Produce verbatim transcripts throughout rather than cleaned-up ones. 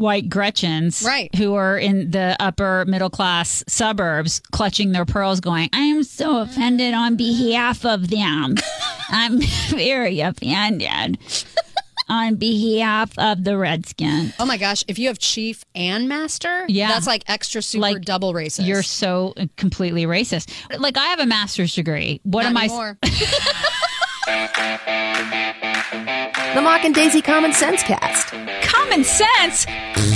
white Gretchens, right, who are in the upper middle class suburbs clutching their pearls going, I am so offended on behalf of them. I'm very offended on behalf of the Redskins. Oh my gosh, if you have chief and master, yeah, that's like extra super like, double racist. You're so completely racist. Like, I have a master's degree. What Not am anymore. I... The Mock and Daisy Common Sense Cast. Common sense?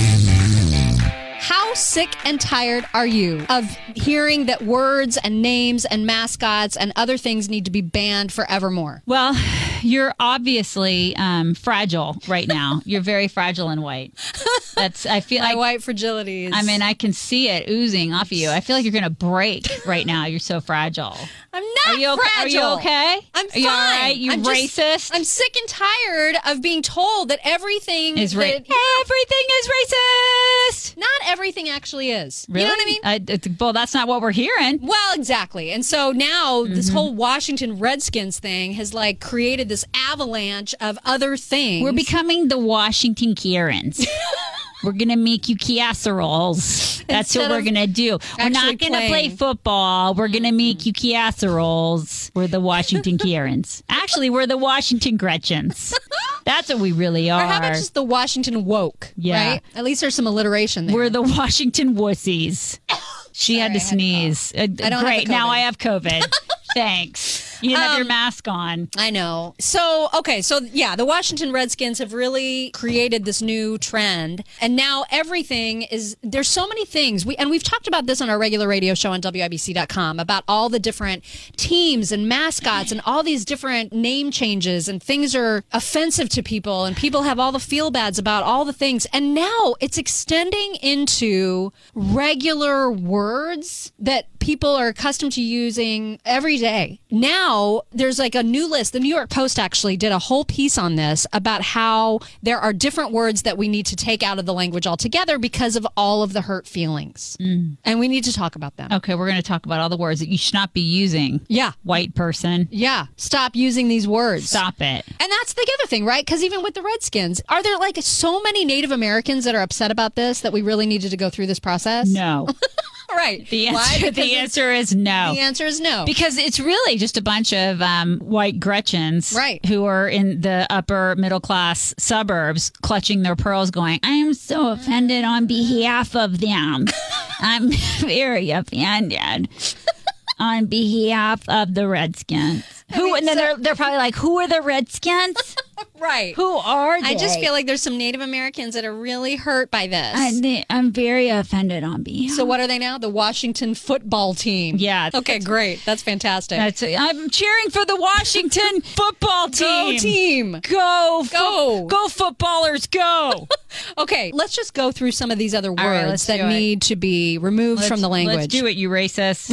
How sick and tired are you of hearing that words and names and mascots and other things need to be banned forevermore? Well, you're obviously um, fragile right now. You're very fragile and white. That's I feel My like white fragility is... I mean, I can see it oozing off of you. I feel like you're going to break right now. You're so fragile. I'm not are you okay? fragile. Are you okay? I'm are fine. You all right? You I'm racist? Just, I'm sick and tired of being told that everything is ra- that, everything is racist. Not everything actually is. Really? You know what I mean? I, well, that's not what we're hearing. Well, exactly. And so now mm-hmm. this whole Washington Redskins thing has like created this avalanche of other things. We're becoming the Washington Karens. We're going to make you casseroles. That's Instead what we're going to do. We're not going to play football. We're going to make you casseroles. We're the Washington Karens. Actually, we're the Washington Gretchens. That's what we really are. Or how about just the Washington woke? Yeah. Right? At least there's some alliteration there. We're the Washington wussies. She Sorry, had to sneeze. Had I don't Great. have now I have COVID. Thanks. You didn't um, have your mask on. I know. So, okay. So, yeah, the Washington Redskins have really created this new trend. And now everything is, there's so many things. We And we've talked about this on our regular radio show on W I B C dot com about all the different teams and mascots and all these different name changes, and things are offensive to people and people have all the feel bads about all the things. And now it's extending into regular words that people are accustomed to using every day. Now, there's like a new list. The New York Post actually did a whole piece on this about how there are different words that we need to take out of the language altogether because of all of the hurt feelings. Mm. And we need to talk about them. Okay, we're going to talk about all the words that you should not be using. Yeah. White person. Yeah. Stop using these words. Stop it. And that's the other thing, right? Because even with the Redskins, are there like so many Native Americans that are upset about this that we really needed to go through this process? No. Right. The answer, the answer is no. The answer is no. Because it's really just a bunch of um, white Gretchens, right, who are in the upper middle class suburbs clutching their pearls going, I am so offended on behalf of them. I'm very offended on behalf of the Redskins. I Who mean, and then so, they're they're probably like, who are the Redskins? Right. Who are they? I just feel like there's some Native Americans that are really hurt by this. I, I'm very offended on behalf. So what are they now? The Washington football team. Yeah. Okay, great. That's fantastic. That's, I'm cheering for the Washington football team. Go team. Go. Fo- Go. Go footballers, go. Okay, let's just go through some of these other words right, that need to be removed let's, from the language. Let's do it, you racist.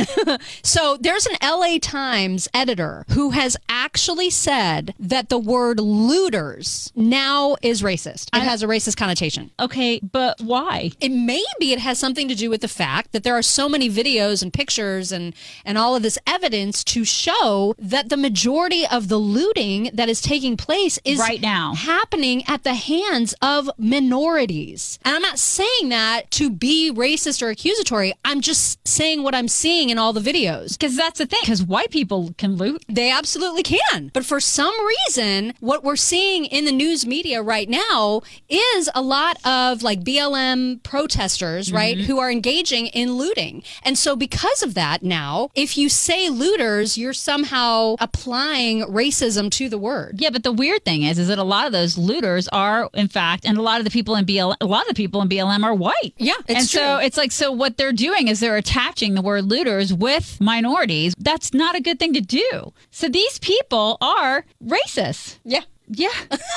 So there's an L A Times editor who has actually said that the word looters now is racist. It I, has a racist connotation. Okay, but why? It maybe it has something to do with the fact that there are so many videos and pictures and, and all of this evidence to show that the majority of the looting that is taking place is right now happening at the hands of minorities. And I'm not saying that to be racist or accusatory. I'm just saying what I'm seeing in all the videos. Because that's the thing. Because white people can loot. They absolutely can. But for some reason, what we're seeing in the news media right now is a lot of like B L M protesters, mm-hmm. right, who are engaging in looting. And so because of that now, if you say looters, you're somehow applying racism to the word. Yeah, but the weird thing is, is that a lot of those looters are, in fact, and a lot of the people in B L M, a lot of the people in B L M are white. Yeah, it's and true. so it's like, so what they're doing is they're attaching the word looters with minorities. That's not a good thing to do. So these people are racist. Yeah. Yeah.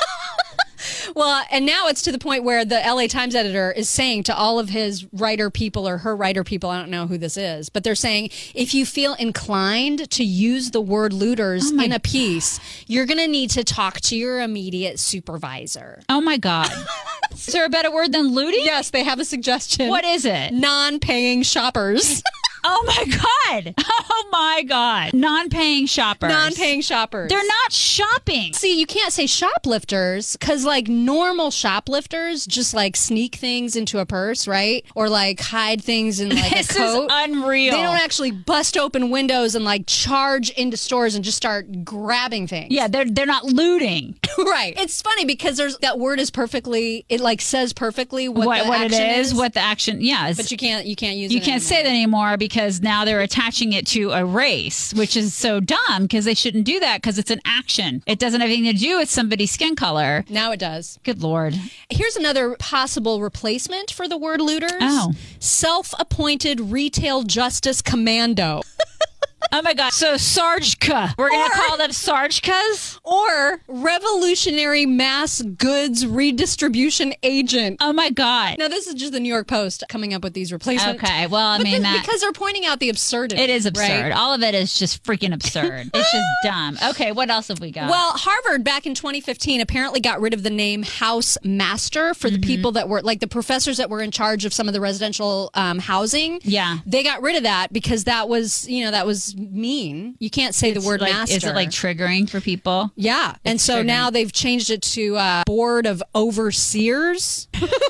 Well, and now it's to the point where the L A Times editor is saying to all of his writer people or her writer people, I don't know who this is, but they're saying, if you feel inclined to use the word looters oh in a piece, you're going to need to talk to your immediate supervisor. Oh, my God. Is there a better word than looting? Yes, they have a suggestion. What is it? Non-paying shoppers. Oh my God. Oh my God. Non-paying shoppers. Non-paying shoppers. They're not shopping. See, you can't say shoplifters because, like, normal shoplifters just like sneak things into a purse, right? Or like hide things in like This a coat. is unreal. They don't actually bust open windows and like charge into stores and just start grabbing things. Yeah, they're they're not looting. Right. It's funny because there's that word is perfectly. It like says perfectly what What the what it action is, what the action. Yeah, it's- But you can't. You can't use. you it can't say that anymore because now they're attaching it to a race, which is so dumb because they shouldn't do that because it's an action. It doesn't have anything to do with somebody's skin color. Now it does. Good Lord. Here's another possible replacement for the word looters. Oh. Self-appointed retail justice commando. Oh my God. So Sargka. We're going Or- to call them Sargkas? Or revolutionary mass goods redistribution agent. Oh my God. Now, this is just the New York Post coming up with these replacements. Okay. Well, I But mean, this- that. because they're pointing out the absurdity. It is absurd. right? All of it is just freaking absurd. It's just dumb. Okay, what else have we got? Well, Harvard back in twenty fifteen apparently got rid of the name House Master for Mm-hmm. the people that were like the professors that were in charge of some of the residential um, housing. Yeah. They got rid of that because that was, you know, that was mean. You can't say the word like, master. is it like triggering for people? Yeah. And so triggering. now they've changed it to uh, Board of Overseers.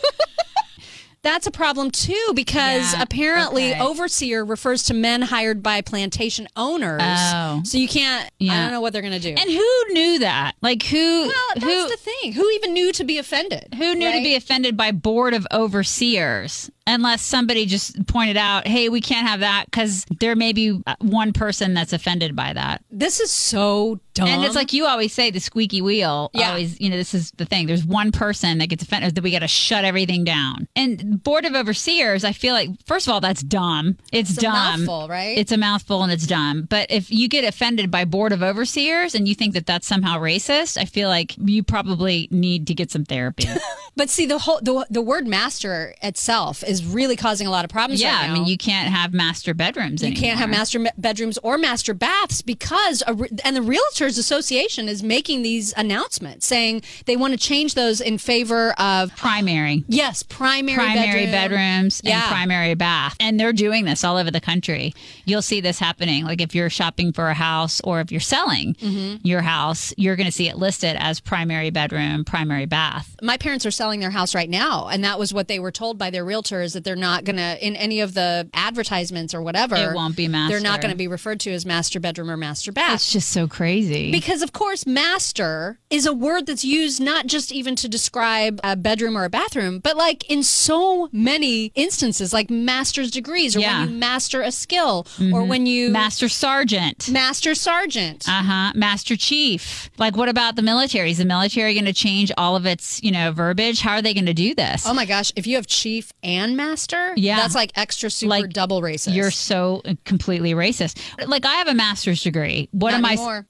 That's a problem too because Yeah, apparently okay. overseer refers to men hired by plantation owners. Oh. So you can't, I Yeah. don't know what they're going to do. And who knew that? Like who well, that's who the thing. Who even knew to be offended? who knew to right? be offended by Board of Overseers? Unless somebody just pointed out, hey, we can't have that because there may be one person that's offended by that. This is so dumb. And it's like you always say, the squeaky wheel. Yeah. Always, you know, this is the thing. There's one person that gets offended that we got to shut everything down. And Board of Overseers, I feel like, first of all, that's dumb. It's, It's a dumb. mouthful, right? It's a mouthful and it's dumb. But if you get offended by Board of Overseers and you think that that's somehow racist, I feel like you probably need to get some therapy. But see, the whole the, the word master itself is really causing a lot of problems. Yeah, right I mean, now. you can't have master bedrooms You anymore. can't have master me- bedrooms or master baths because, a re- and the Realtors Association is making these announcements saying they want to change those in favor of, primary. yes, primary, primary bedroom. bedrooms and Yeah. primary bath. And they're doing this all over the country. You'll see this happening. Like if you're shopping for a house or if you're selling Mm-hmm. your house, you're going to see it listed as primary bedroom, primary bath. My parents are selling their house right now, and that was what they were told by their realtors that they're not going to, in any of the advertisements or whatever, It won't be master. They're not going to be referred to as master bedroom or master bath. It's just so crazy. Because, of course, master is a word that's used not just even to describe a bedroom or a bathroom, but like in so many instances, like master's degrees, or Yeah. when you master a skill, or when you Master sergeant. master sergeant. Uh huh. Master chief. Like, what about the military? Is the military going to change all of its, you know, verbiage? How are they going to do this? Oh my gosh, if you have chief and master, Yeah. that's like extra super Like, double racist. You're so completely racist. Like, I have a master's degree. What Not am anymore.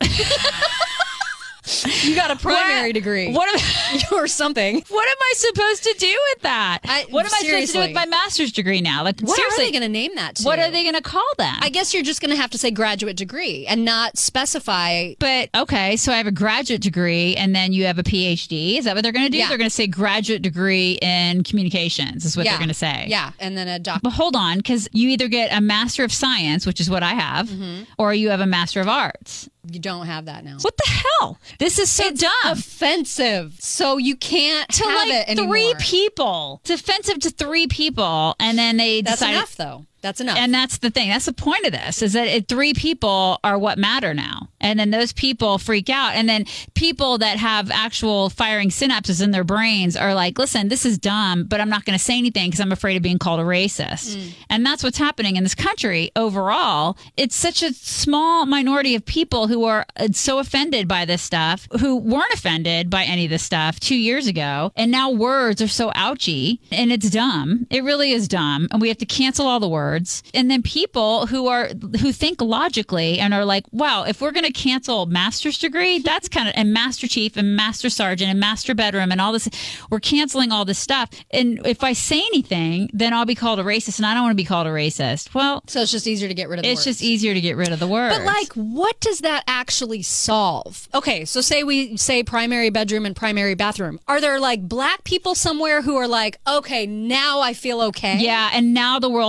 You got a primary What- degree. What am or something. What am I supposed to do with that? I- what am I supposed to do seriously. with my master's degree now? Like, What seriously, are they going to name that to? what are they going to call that? I guess you're just going to have to say graduate degree and not specify. but okay, so I have a graduate degree, and then you have a P H D. Is that what they're going to do? Yeah. They're going to say graduate degree in communications. Is what yeah, they're going to say. Yeah, and then a doctor. But hold on, because you either get a master of science, which is what I have, Mm-hmm. or you have a master of arts. You don't have that now. What the hell? This is so It's dumb. offensive. So you can't to have like it anymore. three people. It's offensive to three people, and then they That's decided. enough, though. That's enough. And that's the thing. That's the point of this is that it, three people are what matter now. And then those people freak out. And then people that have actual firing synapses in their brains are like, listen, this is dumb, but I'm not going to say anything because I'm afraid of being called a racist. Mm. And that's what's happening in this country overall. It's such a small minority of people who are uh, so offended by this stuff, who weren't offended by any of this stuff two years ago. And now words are so ouchy and it's dumb. It really is dumb. And we have to cancel all the words. And then people who are who think logically and are like, wow, if we're going to cancel master's degree, that's kind of, and master chief and master sergeant and master bedroom and all this, we're canceling all this stuff. And if I say anything, then I'll be called a racist, and I don't want to be called a racist. Well, so it's just easier to get rid of the it's words. just easier to get rid of the words. But like, what does that actually solve? Okay, so say we say primary bedroom and primary bathroom. Are there like black people somewhere who are like, okay, now I feel okay? yeah, and now the world isn't racist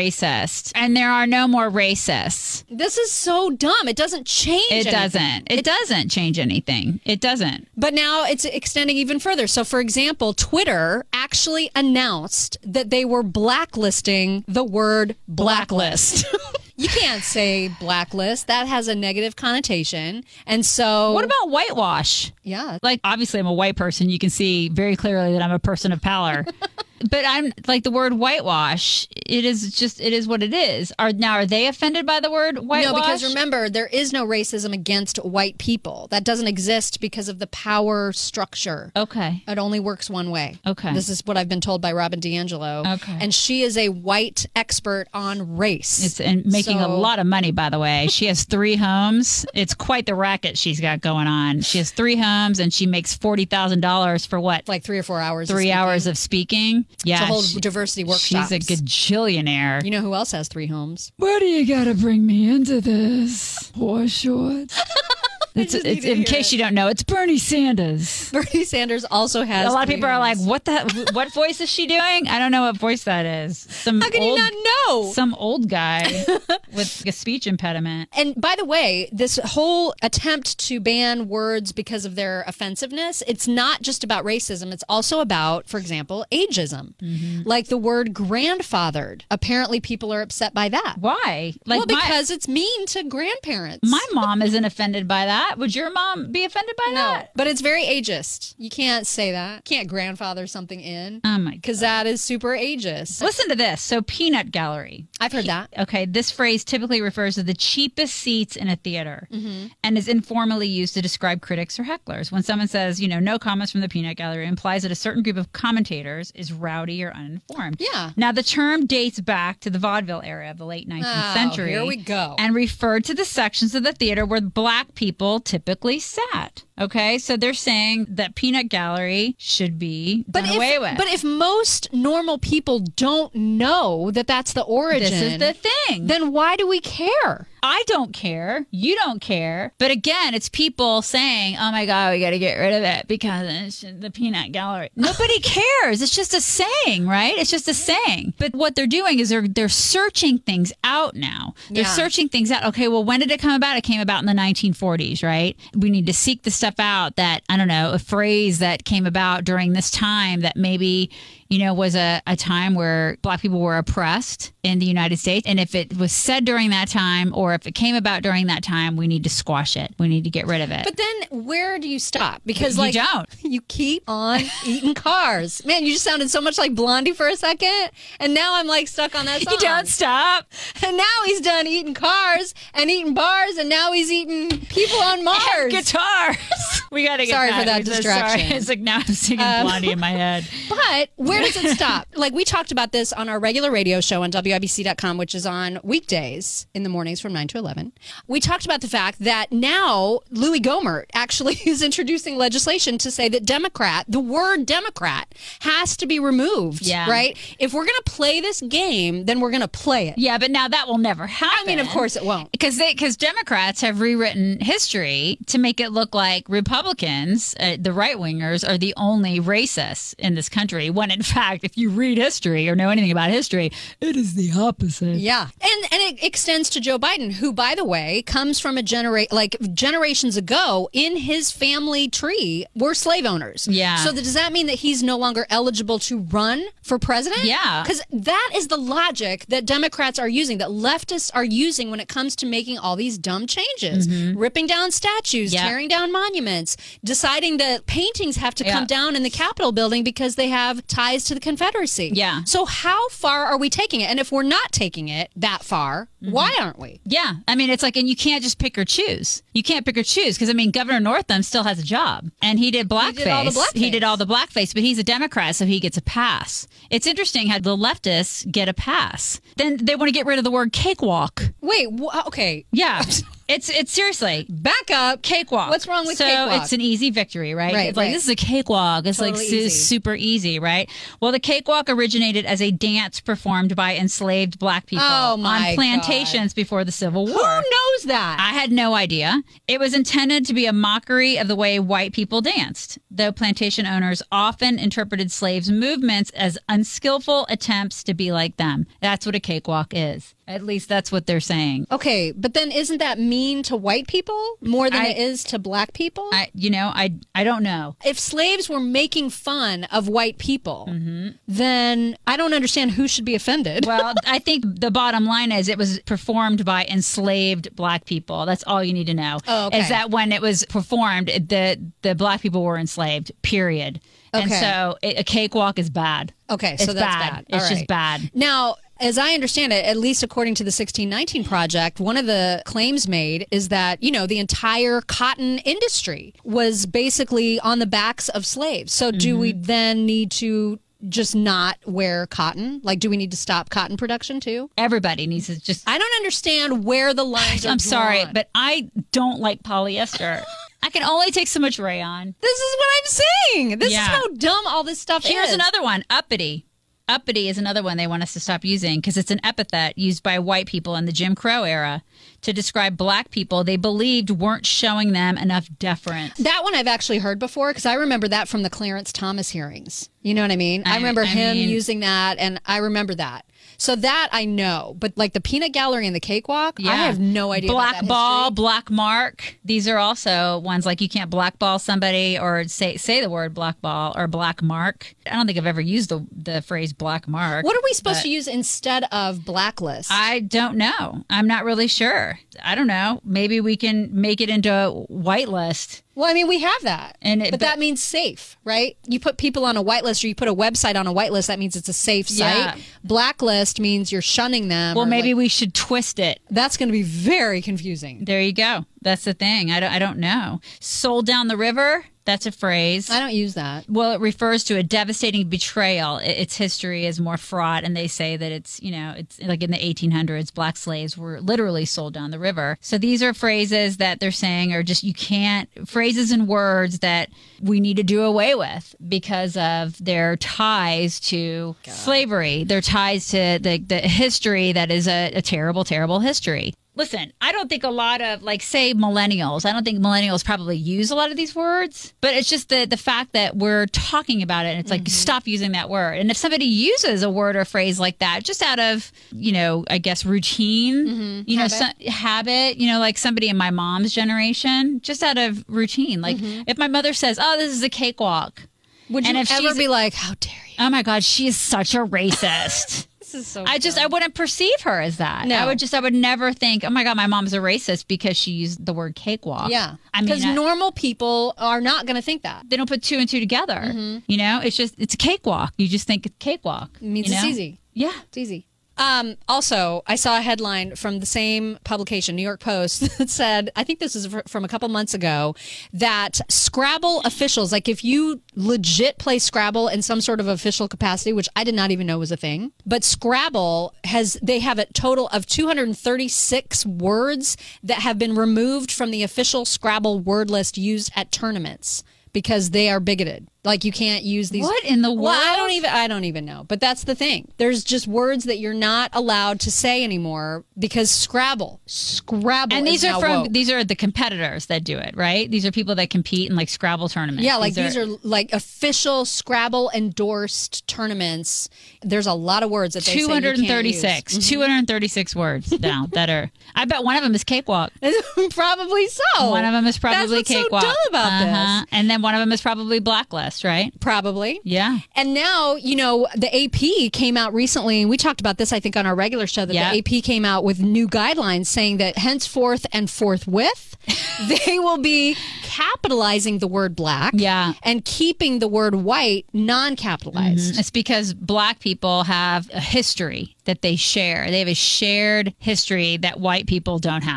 racist, and there are no more racists. This is so dumb. It doesn't change It anything. doesn't. It, It- doesn't change anything. It doesn't. But now it's extending even further. So, for example, Twitter actually announced that they were blacklisting the word blacklist. You can't say blacklist. That has a negative connotation. And so... What about whitewash? Yeah. Like, obviously, I'm a white person. You can see very clearly that I'm a person of color. But I'm like the word whitewash. It is just, it is what it is. Are now, are they offended by the word whitewash? No, because remember, there is no racism against white people. That doesn't exist because of the power structure. Okay. It only works one way. Okay. This is what I've been told by Robin DiAngelo. Okay. And she is a white expert on race. It's and making a So- lot of money, by the way. She has three homes. It's quite the racket she's got going on. She has three homes, and she makes forty thousand dollars for what? like three or four hours. of Three speaking. hours of speaking. Yeah, It's a whole she- diversity workshop. she's a gajillionaire. You know who else has three homes? Where do you gotta bring me into this? Poor shorts. It's, just need it's, to in hear case it. you don't know, it's Bernie Sanders. Bernie Sanders also has. A lot of three people are like, homes. "What the? What voice is she doing?" I don't know what voice that is. Some How can old, you not know? Some old guy with a speech impediment. And by the way, this whole attempt to ban words because of their offensiveness, it's not just about racism. It's also about, for example, ageism. Mm-hmm. Like the word grandfathered. Apparently people are upset by that. Why? Like well, my- because it's mean to grandparents. My mom isn't offended by that. Would your mom be offended by no, that? but it's very ageist. You can't say that. Can't grandfather something in. Oh my Because that is super ageist. Listen to this. So, peanut gallery. I've heard that. Okay, this phrase typically refers to the cheapest seats in a theater Mm-hmm. and is informally used to describe critics or hecklers. When someone says, you know, no comments from the peanut gallery, it implies that a certain group of commentators is rowdy or uninformed. Yeah. Now, the term dates back to the vaudeville era of the late nineteenth Oh, century. here we go. And referred to the sections of the theater where black people typically sat. Okay, so they're saying that peanut gallery should be done if, away with. But if most normal people don't know that that's the origin, this is the thing. then why do we care? I don't care. You don't care. But again, it's people saying, oh my God, we got to get rid of it because it's the peanut gallery. Nobody cares. It's just a saying, right? It's just a saying. But what they're doing is they're, they're searching things out now. They're Yeah. searching things out. Okay, well, when did it come about? It came about in the nineteen forties, right? We need to seek the stuff out that, I don't know, a phrase that came about during this time that maybe, you know, was a, a time where black people were oppressed in the United States. And if it was said during that time or if it came about during that time, we need to squash it. We need to get rid of it. But then where do you stop? Because You like don't. you keep on eating cars. Man, you just sounded so much like Blondie for a second, and now I'm like stuck on that song. You don't stop. And now he's done eating cars and eating bars, and now he's eating people on Mars. Guitars. We got to get Sorry for that I'm so distraction. sorry. It's like now I'm singing Um, Blondie in my head. But where does it stop? Like we talked about this on our regular radio show on W I B C dot com, which is on weekdays in the mornings from nine to eleven. We talked about the fact that now Louis Gohmert actually is introducing legislation to say that Democrat, the word Democrat, has to be removed. Yeah. Right? If we're going to play this game, then we're going to play it. Yeah, but now that will never happen. I mean, of course it won't. Because they because Democrats have rewritten history to make it look like Republicans, uh, the right wingers, are the only racists in this country. When in fact, if you read history or know anything about history, it is the opposite. Yeah. And and it extends to Joe Biden, who, by the way, comes from a genera- like generations ago in his family tree were slave owners. Yeah. So does that mean that he's no longer eligible to run for president? Yeah. Because that is the logic that Democrats are using, that leftists are using when it comes to making all these dumb changes. Ripping down statues, Yeah. tearing down monuments, deciding that paintings have to Yeah. come down in the Capitol building because they have ties to the Confederacy. Yeah. So how far are we taking it? And if we're not taking it that far, Mm-hmm. why aren't we? Yeah, I mean, it's like, and you can't just pick or choose. You can't pick or choose because I mean, Governor Northam still has a job, and he did blackface. did all the blackface. He did all the blackface, but he's a Democrat, so he gets a pass. It's interesting how the leftists get a pass. Then they want to get rid of the word cakewalk. Wait, wh- okay. Yeah. It's it's seriously. Back up. Cakewalk. What's wrong with so cakewalk? It's an easy victory, right? Right, It's like, right. this is a cakewalk. It's Totally like su- easy. super easy, right? Well, the cakewalk originated as a dance performed by enslaved black people Oh, my on plantations before the Civil War. Who knows that? I had no idea. It was intended to be a mockery of the way white people danced, though plantation owners often interpreted slaves' movements as unskillful attempts to be like them. That's what a cakewalk is. At least that's what they're saying. Okay, but then isn't that mean to white people more than I- it is to black people? I, you know, I, I don't know. if slaves were making fun of white people, Mm-hmm. then I don't understand who should be offended. Well, I think the bottom line is it was performed by enslaved black people. That's all you need to know. Oh, okay. Is that when it was performed, the the black people were enslaved, period. And Okay. so it, a cakewalk is bad. Okay, so It's that's bad. bad. It's All just right. bad. Now, as I understand it, at least according to the sixteen nineteen Project, one of the claims made is that, you know, the entire cotton industry was basically on the backs of slaves. So do we Mm-hmm. then need to just not wear cotton? Like, do we need to stop cotton production too? Everybody needs to just. I don't understand where the lines are I'm sorry, drawn. but I don't like polyester. I can only take so much rayon. This is what I'm saying. This Yeah. is how dumb all this stuff Here's is. another one, uppity. Uppity is another one they want us to stop using because it's an epithet used by white people in the Jim Crow era to describe black people they believed weren't showing them enough deference. That one I've actually heard before because I remember that from the Clarence Thomas hearings. You know what I mean? I, I- remember I him mean- using that, and I remember that. So that I know, but like the peanut gallery and the cakewalk, I have no idea. Black about that ball, history. black mark. These are also ones like you can't blackball somebody or say say the word blackball or black mark. I don't think I've ever used the the phrase black mark. What are we supposed but to use instead of blacklist? I don't know. I'm not really sure. I don't know. Maybe we can make it into a whitelist. well, I mean, we have that, And it- but, but- that means safe, right? You put people on a whitelist, or you put a website on a whitelist. That means it's a safe site. Yeah. Blacklist means you're shunning them. Well, or, maybe like- we should twist it. that's going to be very confusing. There you go. That's the thing. I don't, I don't know. Sold down the river. That's a phrase. I don't use that. Well, it refers to a devastating betrayal. I- Its history is more fraught, and they say that it's, you know, it's like in the eighteen hundreds, black slaves were literally sold down the river. So these are phrases that they're saying are just, you can't, phrases and words that we need to do away with because of their ties to slavery, their ties to the, the history that is a, a terrible, terrible history. Listen, I don't think a lot of, like, say, millennials, I don't think millennials probably use a lot of these words, but it's just the, the fact that we're talking about it and it's like, stop using that word. And if somebody uses a word or phrase like that, just out of, you know, I guess routine, you know, Habit. so, habit, you know, like somebody in my mom's generation, just out of routine. Like, if my mother says, oh, this is a cakewalk. Would And you if ever she's- be like, how dare you? Oh my God, she is such a racist. This is so I just, I wouldn't perceive her as that. No. I would just, I would never think, oh my God, my mom's a racist because she used the word cakewalk. Yeah. I mean, Because I- normal people are not going to think that. they don't put two and two together. Mm-hmm. You know, it's just, it's a cakewalk. You just think it's cakewalk. It means you it's know? easy. Yeah. It's easy. Um, also, I saw a headline from the same publication, New York Post, that said, I think this is fr- from a couple months ago, that Scrabble officials, like if you legit play Scrabble in some sort of official capacity, which I did not even know was a thing, but Scrabble has, they have a total of two hundred thirty-six words that have been removed from the official Scrabble word list used at tournaments because they are bigoted. Like you can't use these. What in the Well, I world? don't even. I don't even know. But that's the thing. There's just words that you're not allowed to say anymore because Scrabble, Scrabble, And these is are now from, woke. these are the competitors that do it, right? These are people that compete in like Scrabble tournaments. Yeah, like these are, like official Scrabble endorsed tournaments. There's a lot of words that they say you can't use. two hundred thirty-six. two hundred thirty-six words now that are, I bet one of them is cakewalk. Probably so. One of them is probably That's what's cakewalk. so dumb about Uh-huh. this. And then one of them is probably blacklist, right? Probably. Yeah. And now, you know, the A P came out recently, and we talked about this, I think, on our regular show, that Yep. the A P came out with new guidelines saying that henceforth and forthwith, they will be capitalizing the word black Yeah. and keeping the word white non-capitalized. It's because black people have a history that they share. They have a shared history that white people don't have.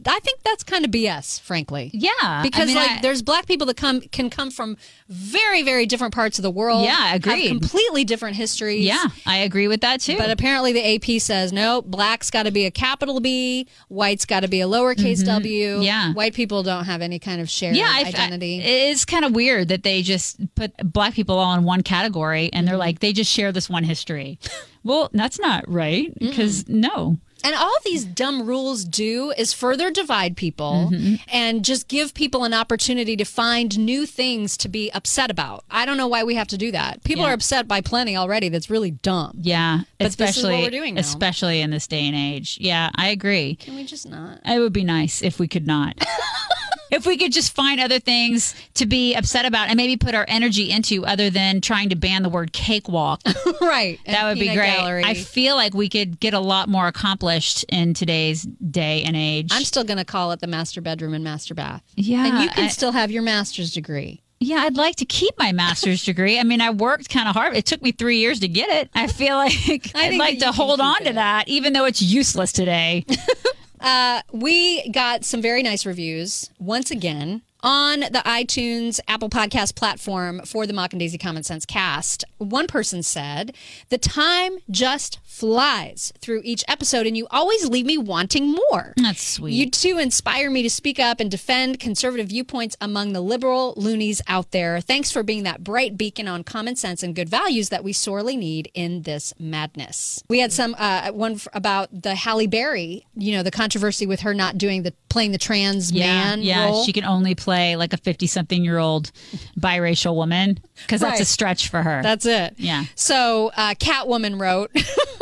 I think that's kind of B S, frankly. Yeah. Because I mean, like I- there's black people that come can come from very, very different parts of the world. Yeah, agreed. Have completely different histories. Yeah, I agree with that too. But apparently the A P says, no, black's got to be a capital B, white's got to be a lowercase w. Yeah. White people don't have any kind of shared yeah, I, identity. I, it's kind of weird that they just put black people all in one category and they're like, they just share this one history. Well, that's not right because no. And all these dumb rules do is further divide people Mm-hmm. and just give people an opportunity to find new things to be upset about. I don't know why we have to do that. People Yeah. are upset by plenty already. That's really dumb. Yeah, But this is what especially we're doing now. especially in this day and age. Yeah, I agree. Can we just not? It would be nice if we could not. If we could just find other things to be upset about and maybe put our energy into other than trying to ban the word cakewalk. Right. That would be Peanut great. gallery. I feel like we could get a lot more accomplished in today's day and age. I'm still going to call it the master bedroom and master bath. Yeah, And you can I- still have your master's degree. Yeah, I'd like to keep my master's degree. I mean, I worked kind of hard. It took me three years to get it. I feel like I I'd think like that you to can hold keep on to it. that, even though it's useless today. Uh, we got some very nice reviews once again on the iTunes Apple Podcast platform for the Mock and Daisy Common Sense cast. One person said, the time just flies through each episode and you always leave me wanting more. That's sweet. You two inspire me to speak up and defend conservative viewpoints among the liberal loonies out there. Thanks for being that bright beacon on common sense and good values that we sorely need in this madness. We had some uh, one f- about the Halle Berry, you know, the controversy with her not doing the playing the trans yeah, man yeah. role. She can only play like a fifty-something-year-old biracial woman because that's Right. a stretch for her. That's it. Yeah. So uh, Catwoman wrote,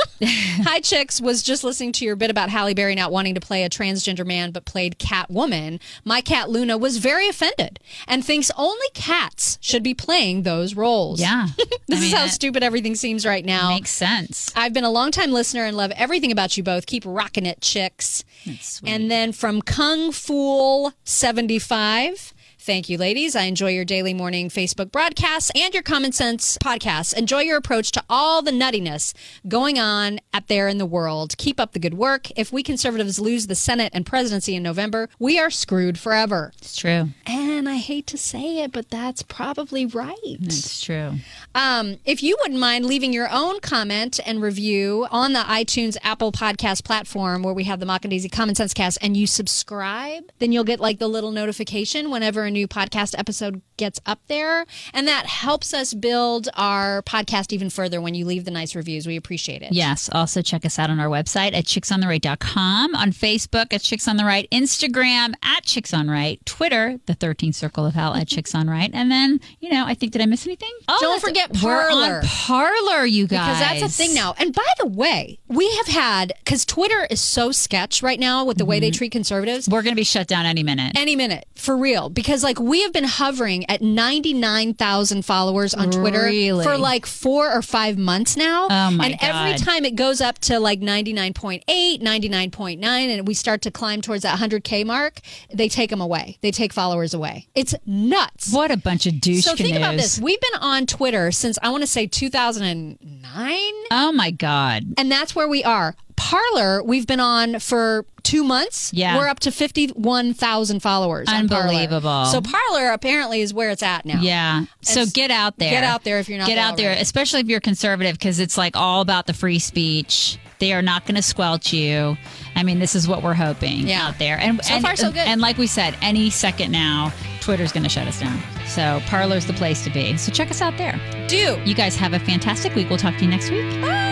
Hi, Chicks, was just listening to your bit about Halle Berry not wanting to play a transgender man but played Catwoman. My cat Luna was very offended and thinks only cats should be playing those roles. yeah. This I is mean, how that stupid everything seems right now. makes sense. I've been a longtime listener and love everything about you both. Keep rocking it, chicks. That's sweet. And then from Kung Fool seventy-five. Thank you, ladies. I enjoy your daily morning Facebook broadcasts and your Common Sense podcasts. Enjoy your approach to all the nuttiness going on out there in the world. Keep up the good work. If we conservatives lose the Senate and presidency in November, we are screwed forever. It's true. And I hate to say it, but that's probably right. It's true. Um, if you wouldn't mind leaving your own comment and review on the iTunes Apple Podcast platform where we have the Mock and Daisy Common Sense cast and you subscribe, then you'll get like the little notification whenever a new podcast episode gets up there. And that helps us build our podcast even further when you leave the nice reviews. We appreciate it. Yes. Also check us out on our website at chicks on the right dot com, on Facebook at Chicks on the Right, Instagram at Chicks on Right, Twitter, the thirteenth Circle of Hell at Chicks on Right. And then, you know, I think, did I miss anything? Oh, Don't that's- forget we're Parler. on Parler, you guys. Because that's a thing now. And by the way, we have had, because Twitter is so sketch right now with the way they treat conservatives. We're going to be shut down any minute. Any minute, for real. Because, like, we have been hovering at ninety-nine thousand followers on Twitter Really? for, like, four or five months now. Oh, my And every God. time it goes up to, like, ninety-nine point eight, ninety-nine point nine, and we start to climb towards that one hundred K mark, they take them away. They take followers away. It's nuts. What a bunch of douche So think canoes. about this. We've been on Twitter since, I want to say, two thousand nine? Oh, my God. And that's where we are. Parler, we've been on for two months. Yeah. We're up to fifty-one thousand followers. on Parler. Unbelievable. So Parler apparently is where it's at now. Yeah. So It's- get out there. get out there if you're not Get there out there, already. especially if you're conservative, because it's like all about the free speech. They are not going to squelch you. I mean, this is what we're hoping Yeah. out there. And So and, far, so good. And like we said, any second now, Twitter's going to shut us down. So Parler's the place to be. So check us out there. Do. You guys have a fantastic week. We'll talk to you next week. Bye.